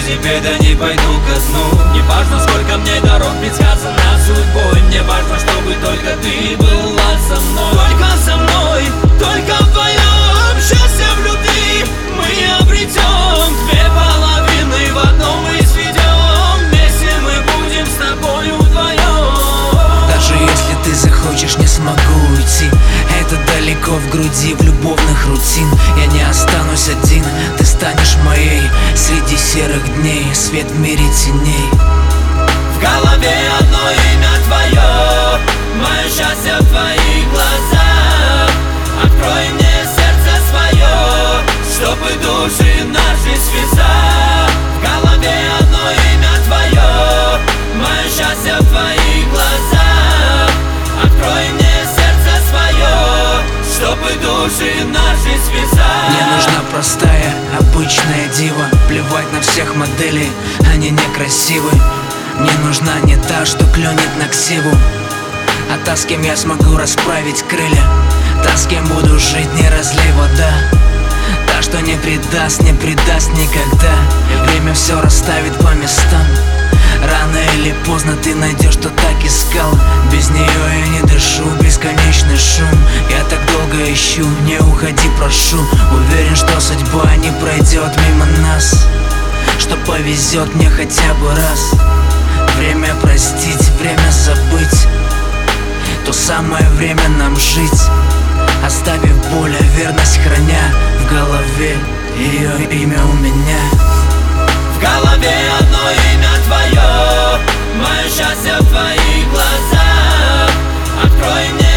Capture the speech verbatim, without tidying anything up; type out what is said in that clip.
теперь да не пойду ко сну. Не важно, сколько мне дорог предсказано судьбой, мне важно, чтобы только ты была со мной. Только со мной, только вдвоем. Счастье в любви мы обретем. Две половины в одном мы сведем. Вместе мы будем с тобой вдвоем. Даже если ты захочешь, не смогу уйти. Это далеко в груди, в любовных рутин. Я не останусь один, ты станешь моей. Среди серых дней свет в мире теней. В голове одно имя твое, мое счастье в твоих глазах. Открой мне сердце свое, чтобы души наши связать. В голове одно имя твое, мое счастье в твоих глазах. Открой мне сердце свое, чтобы души наши связать. Мне нужна простая, обычная дива. Плевать на всех моделей, они некрасивы. Мне нужна не та, что клюнет на ксиву, а та, с кем я смогу расправить крылья. Та, с кем буду жить, не разлей вода. Та, что не предаст, не предаст никогда. И время все расставит по местам. Рано или поздно ты найдешь, что так искал. Без нее я не дышу, бесконечный шум. Я так долго ищу, не уходи, прошу. Уверен, что судьба не пройдет мимо нас, что повезет мне хотя бы раз. Время простить, время забыть. То самое время нам жить, оставив боль, а верность храня. В голове ее имя у меня. В голове одно имя твое, мое счастье в твоих глазах. Открой мне